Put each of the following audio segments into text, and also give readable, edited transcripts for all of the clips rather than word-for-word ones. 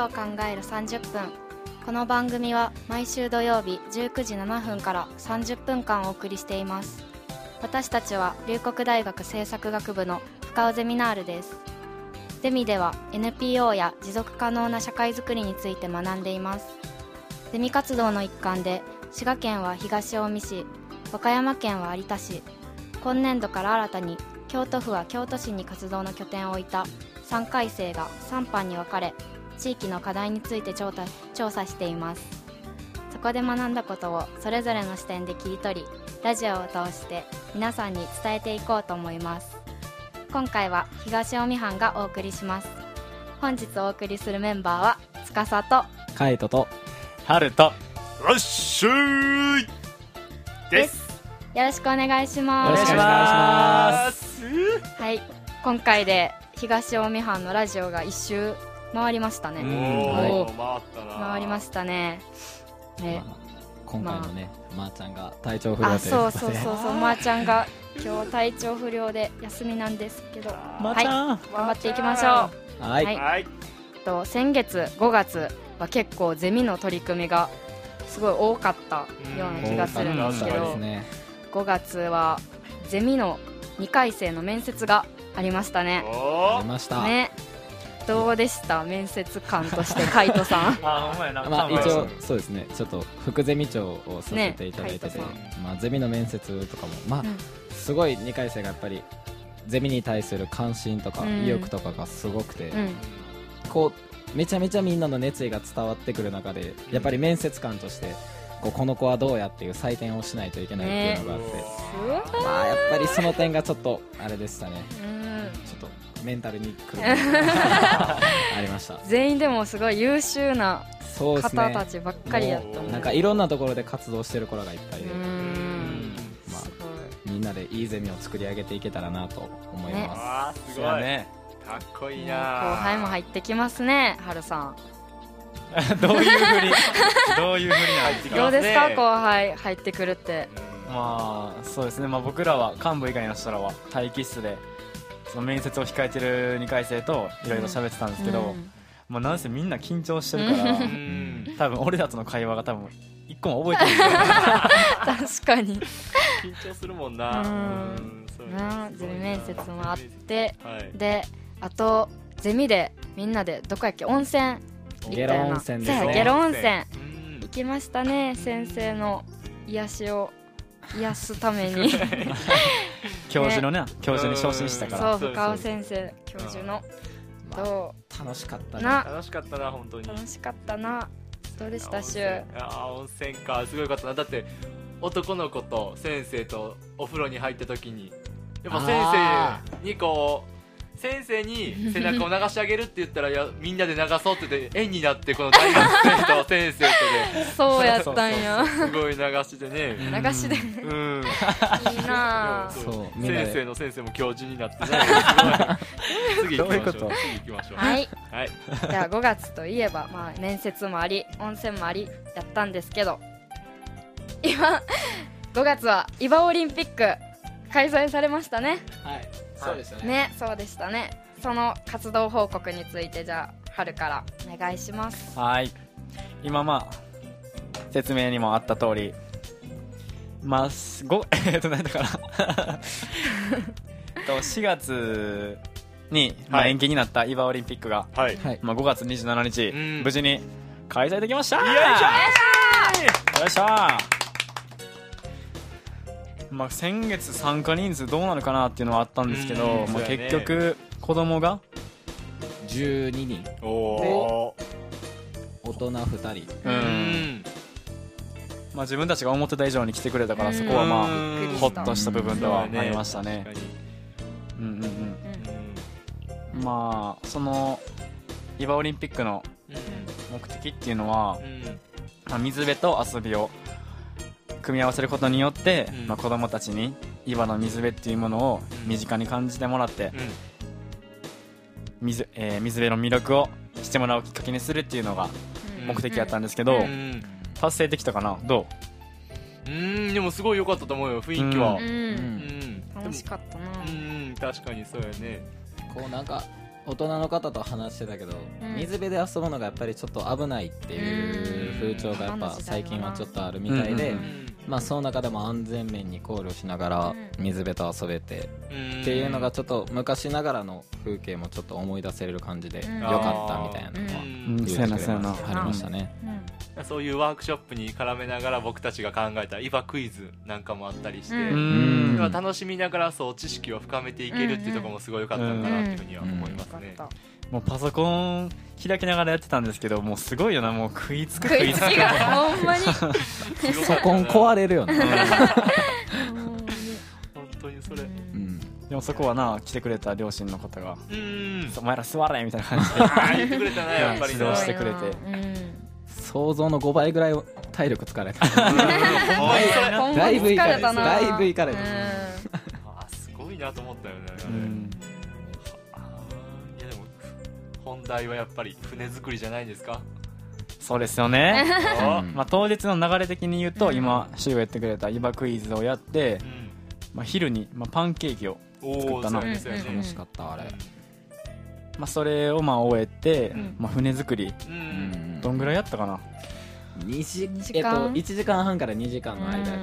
を考える30分。この番組は毎週土曜日19時7分から30分間お送りしています。私たちは龍谷大学政策学部の深尾ゼミナールです。ゼミでは NPO や持続可能な社会づくりについて学んでいます。ゼミ活動の一環で滋賀県は東近江市、和歌山県は有田市、今年度から新たに京都府は京都市に活動の拠点を置いた3回生が3班に分かれ、地域の課題について調査しています。そこで学んだことをそれぞれの視点で切り取り、ラジオを通して皆さんに伝えていこうと思います。今回は東近江班がお送りします。本日お送りするメンバーは司とカイトと春とラッシューです。 よろしくお願いします。 よろしくお願いします。 はい、今回で東近江班のラジオが一周回りましたね。 おー、回ったな。 回りましたね。ね、 今回もね、まーちゃんが体調不良ということで。 そうまーちゃんが今日体調不良で休みなんですけど、 まーちゃん、 はい、頑張っていきましょう。 はい。 先月5月は結構ゼミの取り組みがすごい多かったような気がするんですけど、5月はゼミの2回生の面接がありましたね。 ありましたね。どうでした面接官としてカイトさん。 ほんまやな。 まあ、一応そうですね、ちょっと副ゼミ長をさせていただいてて、 ね、 まあ、ゼミの面接とかも、まあすごい2回生がやっぱりゼミに対する関心とか意欲とかがすごくて、こうめちゃめちゃみんなの熱意が伝わってくる中で、やっぱり面接官としてこの子はどうやっていう採点をしないといけないっていうのがあって、まあやっぱりその点がちょっとあれでしたね。ちょっとメンタルにくるありました。 全員でもすごい優秀な方たちばっかりやったね。 なんかいろんなところで活動してる子らがいっぱいで、 まあ、 みんなでいいゼミを作り上げていけたらなと思います。 すごいね。かっこいいな。 後輩も入ってきますね、春さん。 どういうふうに入ってきますね。 どうですか、後輩入ってくるって。 まあそうですね、まあ、僕らは幹部以外の人らは待機室でその面接を控えてる2回生といろいろ喋ってたんですけど、もうなんせみんな緊張してるから、多分俺らとの会話が多分一個も覚えてない確かに緊張するもんな。 ゼミ面接もあって、であとゼミでみんなでどこやっけ、温泉行ったよな。 ゲロ温泉ですね。 ゲロ温泉行きましたね。先生の癒しを癒すために教授のね、教授に昇進したから。 そう、深尾先生教授のどう、 楽しかったね。 楽しかったな、本当に楽しかったな。どうでしたしゅ？ 温泉か、すごいよかったな。だって男の子と先生とお風呂に入った時にやっぱ先生に先生に背中を流してあげるって言ったら、いやみんなで流そうって言って円になって、この大学生と先生とでそうやったんや。 すごい流してね、 流しでいいな。 先生の先生も教授になってね。次行きましょう。 はい、じゃあ5月といえば、まあ、面接もあり温泉もありやったんですけど、今5月はイバオリンピック開催されましたね。 はい、そうでしたね。 そうでしたね。その活動報告について、じゃあ春からお願いします。 はい、今まあ説明にもあった通り、まあ何だから4月に、延期になったイバオリンピックが、まあ、5月27日、無事に開催できました。よいしょ。まあ、先月参加人数どうなるかなっていうのはあったんですけど、まあ、結局子供が 12人で大人2人、 まあ、自分たちが思ってた以上に来てくれたから、そこはまあホッとした部分ではありましたね。まあそのイバオリンピックの目的っていうのは、まあ、水辺と遊びを組み合わせることによって、まあ、子供たちにイバの水辺っていうものを身近に感じてもらって、水辺の魅力をしてもらうきっかけにするっていうのが目的やったんですけど、達成できたかな。どう？ でもすごい良かったと思うよ、雰囲気は。 楽しかったな。 確かにそうやね。 こうなんか大人の方と話してたけど、水辺で遊ぶのがやっぱりちょっと危ないっていう風潮がやっぱ最近はちょっとあるみたいで、まあその中でも安全面に考慮しながら水辺と遊べてっていうのがちょっと昔ながらの風景もちょっと思い出せれる感じでよかったみたいなのは言ってくれましたありましたね。 そういうワークショップに絡めながら僕たちが考えたイバクイズなんかもあったりして、楽しみながらそう知識を深めていけるっていうところもすごい良かったのかなっていうふうには思いますね。 もうパソコン開きながらやってたんですけど、もうすごいよな、もう食いつくほんまにパソコン壊れるよね本当にそれ、 でもそこはな、来てくれた両親の方がお前ら座れみたいな感じで言ってくれたね、やっぱり指導してくれて、 想像の5倍ぐらい体力疲れただいぶいかれたな。 だいぶいかれたすごいなと思ったよね。いやでも本題はやっぱり船作りじゃないですか。 そうですよねまあ当日の流れ的に言うと、今シュウがやってくれたイバクイズをやって、まあ昼にパンケーキを作ったな。 楽しかったあれ。 まあそれを終えて、まあ船作りどんぐらいやったかな。 1時間半から2時間の間やった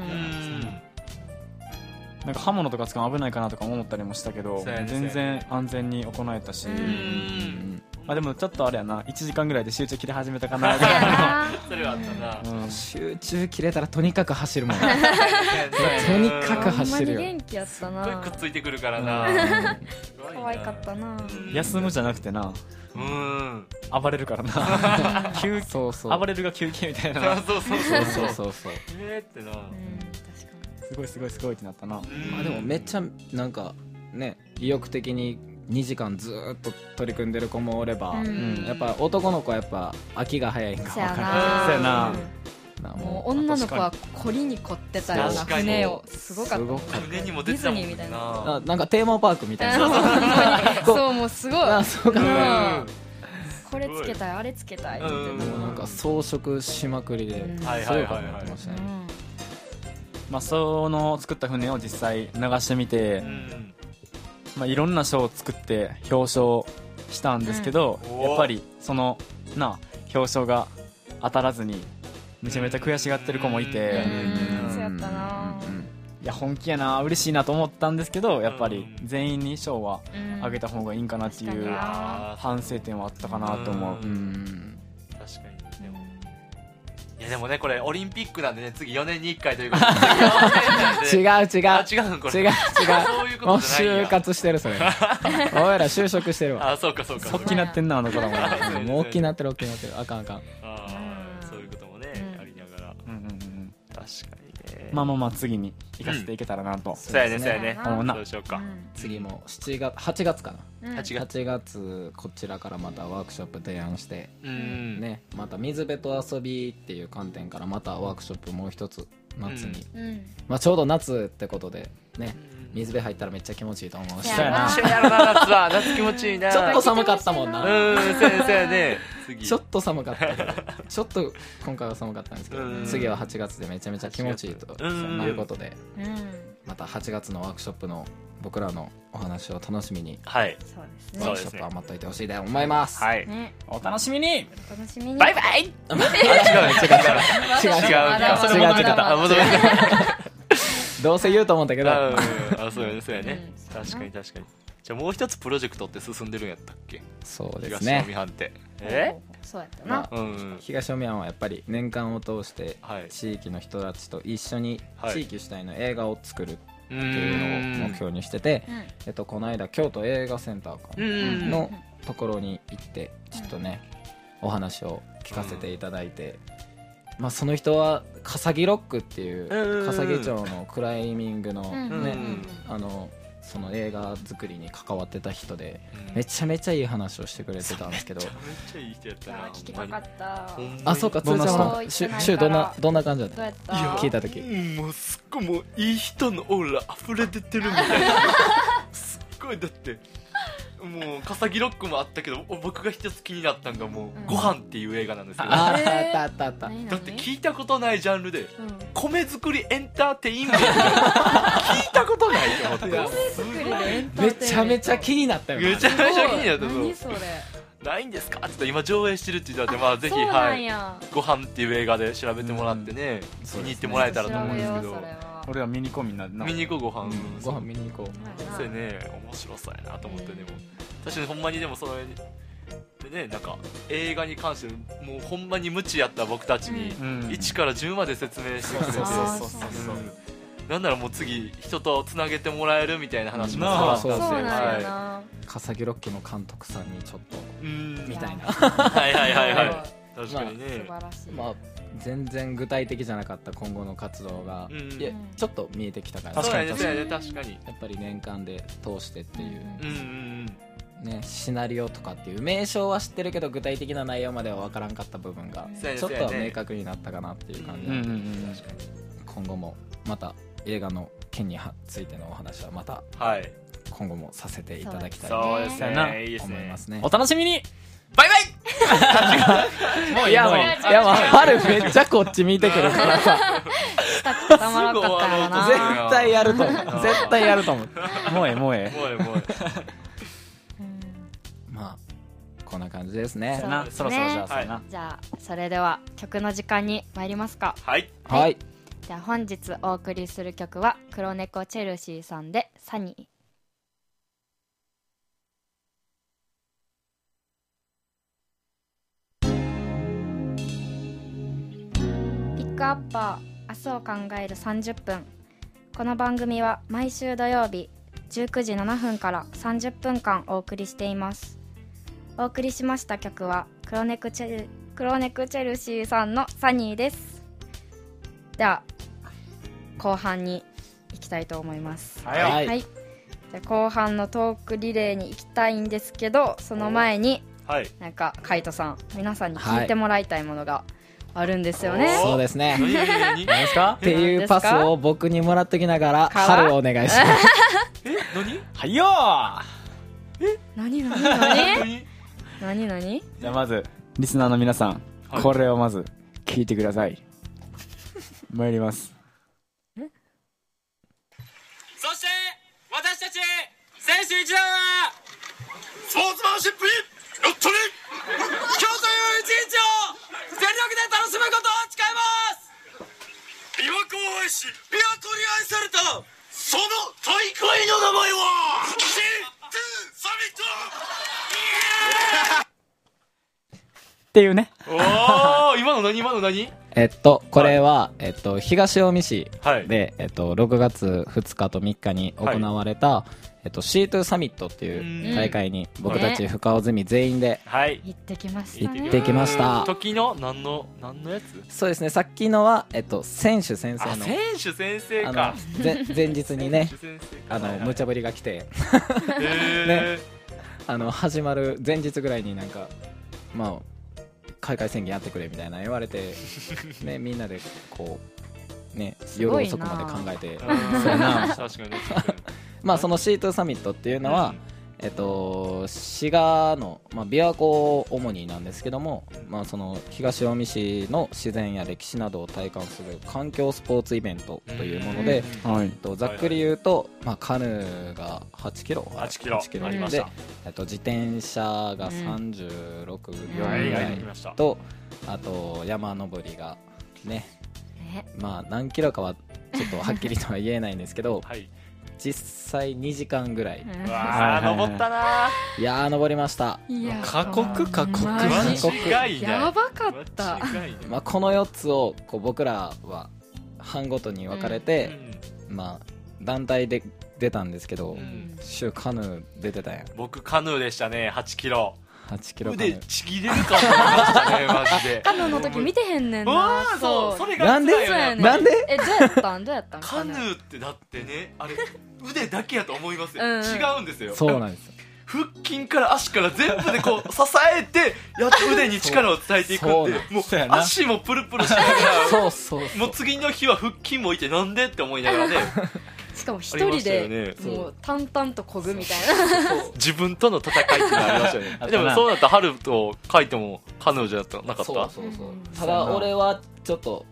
なんか刃物とか使うの危ないかなとか思ったりもしたけど、全然安全に行えたし、まあでもちょっとあれやな、1時間ぐらいで集中切れ始めたかなそれはあったな、 集中切れたらとにかく走るもんとにかく走るよ。 元気やったな。 すごいくっついてくるからな。 可愛かったな。 休むじゃなくてな、暴れるからな暴れるが休憩みたいな。 そうってな、 すごいってなったな。 まあでもめっちゃなんかね、意欲的に2時間ずーっと取り組んでる子もおれば、やっぱ男の子はやっぱ飽きが早いんか分からない。 そうやな。 もう女の子は凝りに凝ってたような船を、すごかった。 船にも出てたもんな。 ディズニーみたいな。 なんかテーマパークみたいな。 そうもうすごい。 そうかな。 これつけたいあれつけたいって言ってた。 なんか装飾しまくりで、そういうことになってましたね。 まあその作った船を実際流してみて、まあいろんな賞を作って表彰したんですけど、やっぱりその表彰が当たらずにめちゃめちゃ悔しがってる子もいて、 そうやったな。 いや本気やな、嬉しいなと思ったんですけど、やっぱり全員に賞はあげた方がいいんかなっていう反省点はあったかなと思う。 確かに。いやでもね、これオリンピックなんでね、次4年に1回ということで違う違うこれ違うそういうことじゃないや。 もう就活してるそれおいら就職してるわ。 そうか大きなってんな、あの子らももう大きなってるあかんそういうこともね、ありながら、確かにね。 まあ次に行かせていけたらなと。 そうやねそうしようか。 次も8月かな。 8 月こちらからまたワークショップ提案してね、また水辺と遊びっていう観点からまたワークショップもう一つ夏に、まあちょうど夏ってことでね、水辺入ったらめっちゃ気持ちいいと思うし、 一緒やろな、夏気持ちいいな。 ちょっと寒かったもんな。 そうやね。 ちょっと寒かったけど、ちょっと今回は寒かったんですけど、次は8月でめちゃめちゃ気持ちいいということで、また8月のワークショップの僕らのお話を楽しみに、ワークショップは待っといてほしいと思います。 お楽しみに。 バイバイ。違うどうせ言うと思うんだけど。 そうやね。確かに。じゃあもう一つプロジェクトって進んでるんやったっけ？ そうですね。 東近ってそうやったな。 東近はやっぱり年間を通して地域の人たちと一緒に地域主体の映画を作るっていうのを目標にしてて、この間京都映画センターのところに行ってちょっとねお話を聞かせていただいて、まあその人は笠木ロックっていう笠木町のクライミングのね、その映画作りに関わってた人で、めちゃめちゃいい話をしてくれてたんですけど、 めちゃめちゃいい人やったな。 聞きたかった。 あ、そうか、つーちゃんはシュどんな感じだった？聞いた時もうすっごいもういい人のオーラ溢れ出てるみたいな。すっごいだってもう笠木ロックもあったけど、僕が一つ気になったのがもうご飯っていう映画なんですよ。 あった。だって聞いたことないジャンルで米作りエンターテインメント聞いたことないよ。 思ってめちゃめちゃ気になったよね。 めちゃめちゃ気になった。 何それ。 ないんですかって言ったら今上映してるって言ったら、まあぜひ、 そうなんや。 ご飯っていう映画で調べてもらってね、見に行ってもらえたらと思うんですけど、 俺は見に行こうみんなでな。 見に行こうご飯。 ご飯見に行こう。 それね、面白そうやなと思って、でも確かにほんまにでもそれでね、なんか映画に関してもうほんまに無知やった僕たちに1から10まで説明してくれて、なんならもう次人とつなげてもらえるみたいな話もあったんですよ。 そうなんやな。 笠木ロッキーの監督さんにちょっとみたいな。 はいはいはいはい。確かにね。 素晴らしい。 まあ全然具体的じゃなかった今後の活動がいやちょっと見えてきたから。 確かに確かに確かに。 やっぱり年間で通してっていう。ね、シナリオとかっていう名称は知ってるけど具体的な内容までは分からんかった部分がちょっとは明確になったかなっていう感じなので、今後もまた映画の件についてのお話はまた今後もさせていただきたいと思いますね。 お楽しみに。 バイバイ。 もういやもう春めっちゃこっち見てくるからさ固まらんかったよな。 絶対やると思う。絶対やると思う。 もうええもうええ。 まあこんな感じですね。 そろそろじゃあそうやな。 じゃあそれでは曲の時間に参りますか。 はいはい。 じゃあ本日お送りする曲は黒猫チェルシーさんでサニー。ピックアッパー明日を考える30分。この番組は毎週土曜日19時7分から30分間お送りしています。お送りしました曲は黒猫チェルシーさんのサニーです。では後半に行きたいと思います。 はい、 じゃあ後半のトークリレーに行きたいんですけど、その前になんかカイトさん皆さんに聞いてもらいたいものがあるんですよね。 そうですね。 何ですかっていうパスを僕にもらっときながら春お願いします。 何？ はいよー。 何じゃあまずリスナーの皆さん、これをまず聞いてください。参ります。 そして私たち選手一団はスポーツマンシップによっとり今日という一日を全力で楽しむことを誓います。琵琶湖を愛し琵琶湖に愛されたその大会の名前はシットゥサミットっていうね。 おー、今の何これは、東近江市で、 はい 6月2日と3日に行われた、C2 サミットっていう大会に僕たち深尾ゼミ全員で行ってきましたね。 行ってきました。 時の何のやつ？ そうですね、さっきのは、選手先生の選手先生か。 前日にね選手先生か無茶ぶりが来てね、 始まる前日ぐらいになんかまあ開会宣言やってくれみたいな言われてね、みんなでこうね夜遅くまで考えてそうやな。 確かにまあその C2 サミットっていうのは、滋賀の、琵琶湖主になんですけども、その東近江市の自然や歴史などを体感する環境スポーツイベントというもので、ざっくり言うと、カヌーが8キロありましでた。 自転車が36、4ぐらいと、あと山登りがね、何キロかはちょっとはっきりとは言えないんですけど、実際2時間ぐらい、 登ったな。 いやー登りました。 過酷間違いない。 やばかった。 この4つをこう僕らは班ごとに分かれて、団体で出たんですけど、週カヌー出てたやん。 僕カヌーでしたね。8キロ腕ちぎれるかもしれましたね。マジでカヌーの時見てへんねんな。 そう、それがなんでどうやったんカヌーってだってね、あれ腕だけやと思いますよ。違うんですよ。 そうなんですよ。 腹筋から足から全部でこう支えてやっと腕に力を伝えていくって、もう足もプルプルしながらもう次の日は腹筋もいてなんでって思いながらね。 しかも一人でもう淡々と漕ぐみたいな。 自分との戦いってのありましたよね。でもそうなったら春とカイトもカヌーじゃなかった。 ただ俺はちょっと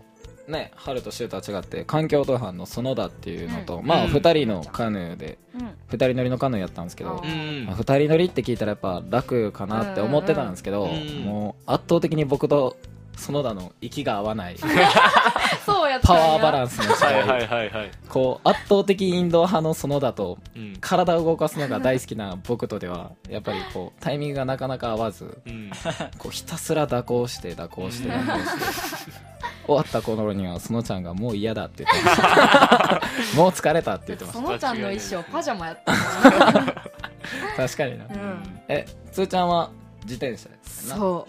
ね、春とシューとは違って環境登板の園田っていうのと、まあ2人のカヌーで、2人乗りのカヌーやったんですけど、まあ、2人乗りって聞いたらやっぱ楽かなって思ってたんですけど、もう圧倒的に僕と園田の息が合わないそうやったパワーバランスの違い、こう圧倒的インド派の園田と、体を動かすのが大好きな僕とではやっぱりこうタイミングがなかなか合わず、こうひたすら蛇行して蛇行して蛇行して終わった頃には園ちゃんがもう嫌だって言ってましたもう疲れたって言ってました。 園ちゃんの衣装パジャマやった確かにな、つーちゃんは自転車ですな。 そう、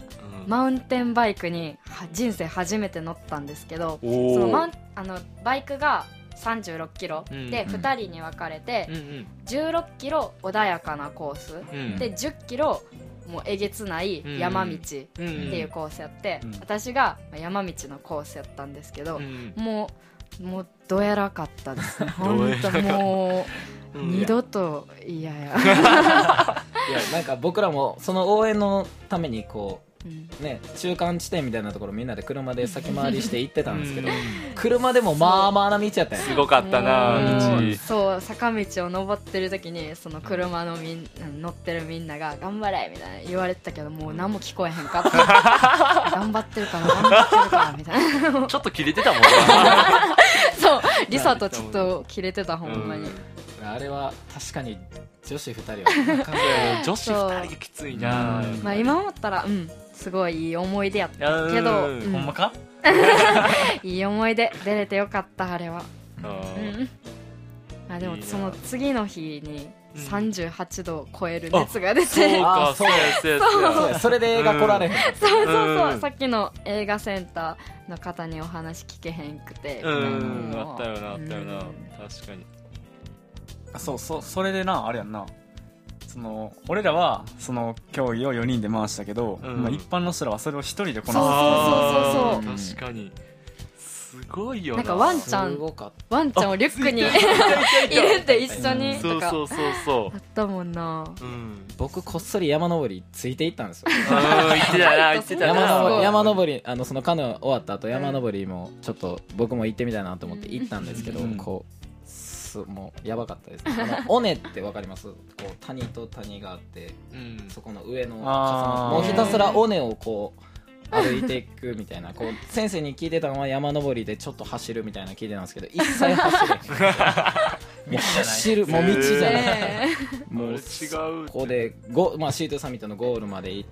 マウンテンバイクに人生初めて乗ったんですけど、そのバイクが36キロで2人に分かれて、16キロ穏やかなコース、で10キロもうえげつない山道っていうコースやって、私が山道のコースやったんですけど、もうどやらかったですね本当もう二度と嫌やいやなんか僕らもその応援のためにこうね、中間地点みたいなところみんなで車で先回りして行ってたんですけど、車でもまあまあな道やったよね。 すごかったな道。 そう、坂道を登ってる時にその車の乗ってるみんなが頑張れみたいな言われてたけど、もう何も聞こえへんかった頑張ってるからみたいなちょっとキレてたもんそう、リサとちょっとキレてたほんまに。 あれは確かに女子2人は女子2人きついな。 まあ今思ったらすごいいい思い出やったけど、 ほんまかいい思い出出れてよかったあれは。でもその次の日に38度を超える熱が出て、 それで映画来られへんそうさっきの映画センターの方にお話聞けへんくて、 あったよな確かに。 それでな、あれやんな、俺らはその競技を4人で回したけど、一般の人らはそれを1人でこなす。 確かにすごいよな。 なんかワンちゃんをリュックに入れて一緒にとかあったもんな。 僕こっそり山登りついていったんですよ言ってたな山登りそのカヌー終わった後山登りもちょっと僕も行ってみたいなと思って行ったんですけど、こうもうやばかったです尾根ってわかります？こう谷と谷があって、そこの上のもうひたすら尾根をこう歩いていくみたいなこう先生に聞いてたのは山登りでちょっと走るみたいな聞いてたんですけど、一切走れへん走るもう道じゃないもう違う。ここでシートサミットのゴールまで行って、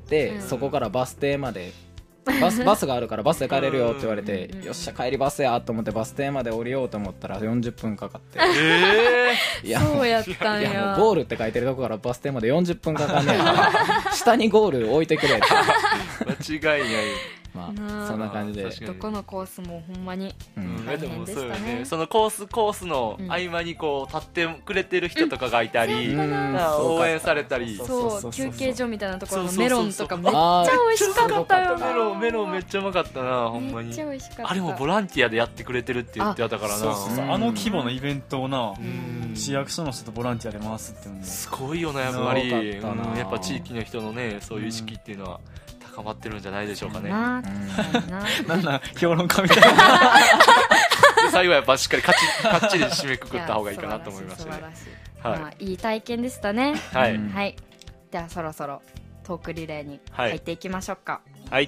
そこからバス停までバスがあるからバスで帰れるよって言われて、よっしゃ帰りバスやと思ってバス停まで降りようと思ったら40分かかって、 そうやったんや。 いやもうゴールって書いてるとこからバス停まで40分かかんねえから下にゴール置いてくれって間違いない。 まあそんな感じでどこのコースもほんまに大変でしたね。 そのコースの合間にこう立ってくれてる人とかがいたり、応援されたり、 そう休憩所みたいなところのメロンとかめっちゃ美味しかったよ。 メロンめっちゃうまかったな、ほんまに。 めっちゃ美味しかった。 あれもボランティアでやってくれてるって言ってたからな。 あの規模のイベントをな、市役所の人とボランティアで回すっていうのもすごいよな、やっぱり。やっぱ地域の人のね、そういう意識っていうのは高まってるんじゃないでしょうかね。 なんなん評論家みたいな最後はやっぱしっかりかっちり締めくくった方がいいかなと思いましたね。 いい体験でしたね。 はい、 ではそろそろトークリレーに入っていきましょうか。 はい、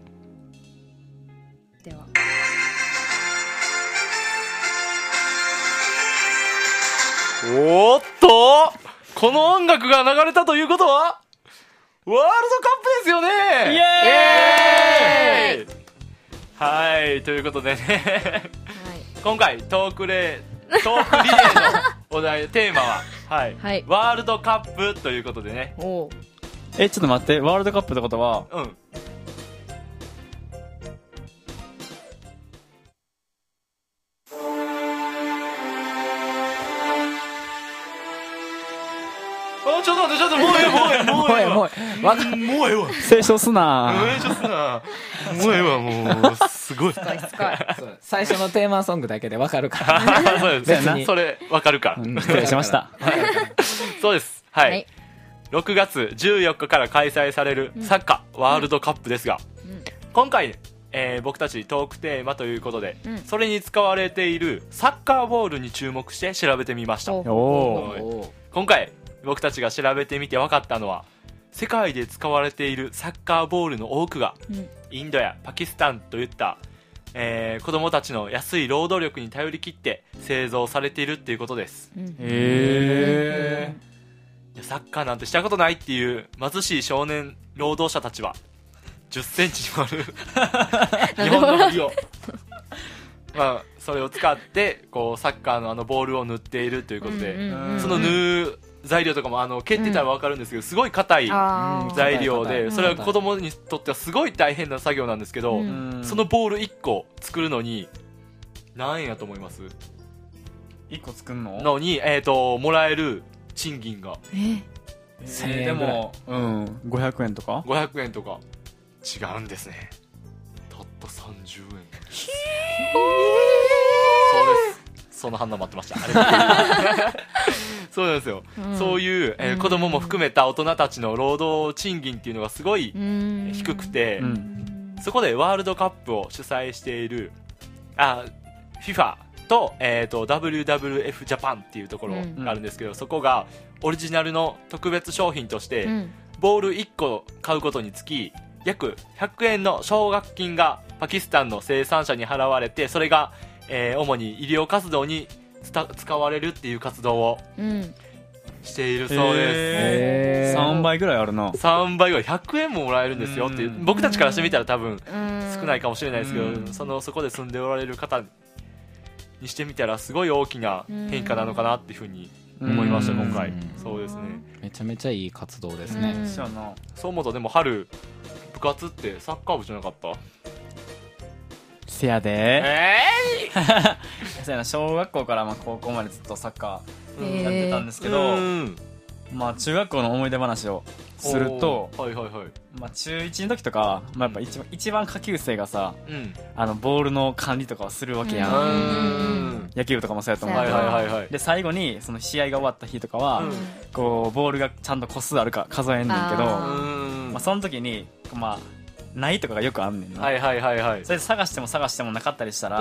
ではおっとこの音楽が流れたということはワールドカップですよね。 イエーイはいということでね今回トークリレーのお題テーマは、ワールドカップということでね。 ちょっと待って、ワールドカップってことはちょっと待って、もうええわ清書すなもうええわ、もうすごい最初のテーマソングだけでわかるからそうですね、それわかるから失礼しましたそうです、6月14日から開催されるサッカーワールドカップですが、今回僕たちトークテーマということで、それに使われているサッカーボールに注目して調べてみました。今回僕たちが調べてみて分かったのは、世界で使われているサッカーボールの多くが、インドやパキスタンといった、子供たちの安い労働力に頼り切って製造されているっていうことです。サッカーなんてしたことないっていう貧しい少年労働者たちは10センチにもある日本の針をそれを使ってこうサッカーのボールを塗っているということで、その縫う材料とかも蹴ってたら分かるんですけど、すごい硬い材料で、それは子供にとってはすごい大変な作業なんですけど、そのボール1個作るのに何円やと思います？ 1個作るのに、もらえる賃金がでも、500円とか 500円とか違うんですね。たった30円そうです。その反応待ってましたそうなんですよ、そういう、子供も含めた大人たちの労働賃金っていうのがすごい低くて、そこでワールドカップを主催しているFIFA と、WWF ジャパンっていうところがあるんですけど、そこがオリジナルの特別商品として、ボール1個買うことにつき約100円の奨学金がパキスタンの生産者に払われて、それが、主に医療活動に使われるっていう活動をしているそうです。 3倍ぐらいあるな。 3倍ぐらい100円ももらえるんですよっていう、僕たちからしてみたら多分少ないかもしれないですけど、そこで住んでおられる方にしてみたらすごい大きな変化なのかなっていうふうに思いました。今回そうですね、 めちゃめちゃいい活動ですね。 そう思うと、でも春部活ってサッカー部じゃなかった？ せやでせやな、小学校から高校までずっとサッカーやってたんですけど、中学校の思い出話をすると、中1の時とか、やっぱ一番下級生がさ、ボールの管理とかをするわけやん。野球部とかもそうやと思うけど、で最後にその試合が終わった日とかは、こうボールがちゃんと個数あるか数えんねんけど、その時にないとかがよくあんねんな。それで探してもなかったりしたら、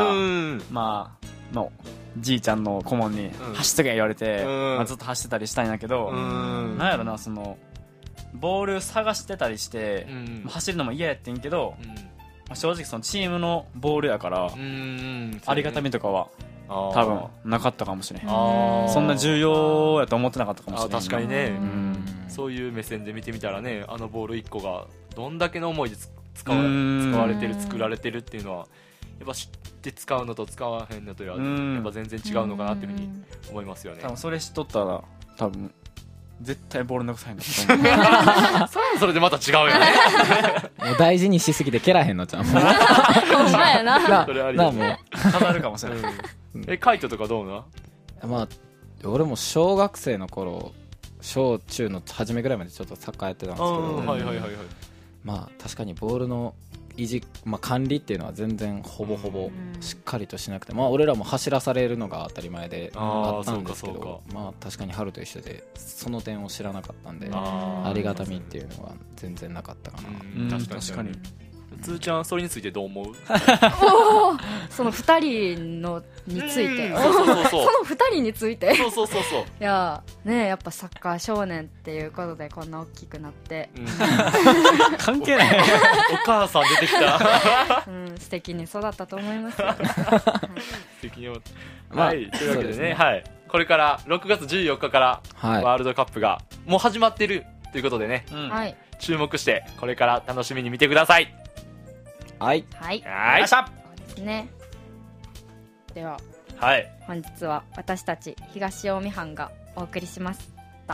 じいちゃんの顧問に走っとけ言われて、ずっと走ってたりしたんやけど、なんやろな、そのボール探してたりして、走るのも嫌やってんけど、正直そのチームのボールやから、ありがたみとかは多分なかったかもしれん。そんな重要やと思ってなかったかもしれない。 確かにね、そういう目線で見てみたらね、ボール1個がどんだけの思いで使われてる、作られてるっていうのは、やっぱ知って使うのと使わへんのとやっぱ全然違うのかなっていうふうに思いますよね。 多分それ知っとったら多分絶対ボールの臭いのそれでまた違うよねもう大事にしすぎて蹴らへんのちゃん。 ほんまやな。 それありもう飾るかもしれない。 カイトとかどうな？ 俺も小学生の頃、小中の初めぐらいまでちょっとサッカーやってたんですけど、確かにボールの管理っていうのは全然ほぼほぼしっかりとしなくて、俺らも走らされるのが当たり前であったんですけど、確かに春と一緒でその点を知らなかったんで、ありがたみっていうのは全然なかったかな。 確かに。 つーちゃん、それについてどう思う？ その2人のについて、 その 2人について、 いやね、やっぱサッカー少年っていうことでこんな大きくなって、 関係ないお母さん出てきた素敵に育ったと思いますよ。 素敵に。はい、というわけでね、これから6月14日からワールドカップがもう始まってるということでね、注目してこれから楽しみに見てください。 はい。そうですね。では、本日は私たち東近江班がお送りしました。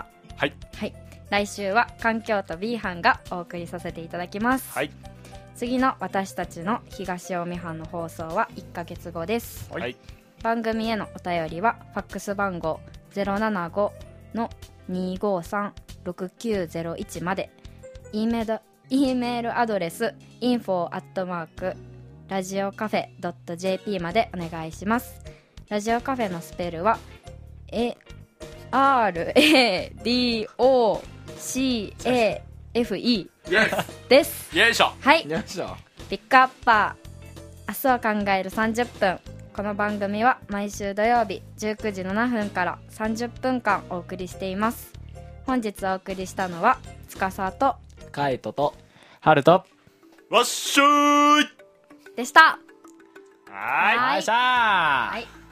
来週は環境と B 班がお送りさせていただきます。次の私たちの東近江班の放送は1ヶ月後です。番組へのお便りはファックス番号 075-253-6901 まで、E メールアドレス info@radiocafe.jp までお願いします。ラジオカフェのスペルは RADOCAFE です。 よいしょ。 はい。ピックアッパー明日を考える30分。この番組は毎週土曜日19時7分から30分間お送りしています。本日お送りしたのは司とカイトとハルトわっしょーいでした。 はい、よっしゃー。 はい。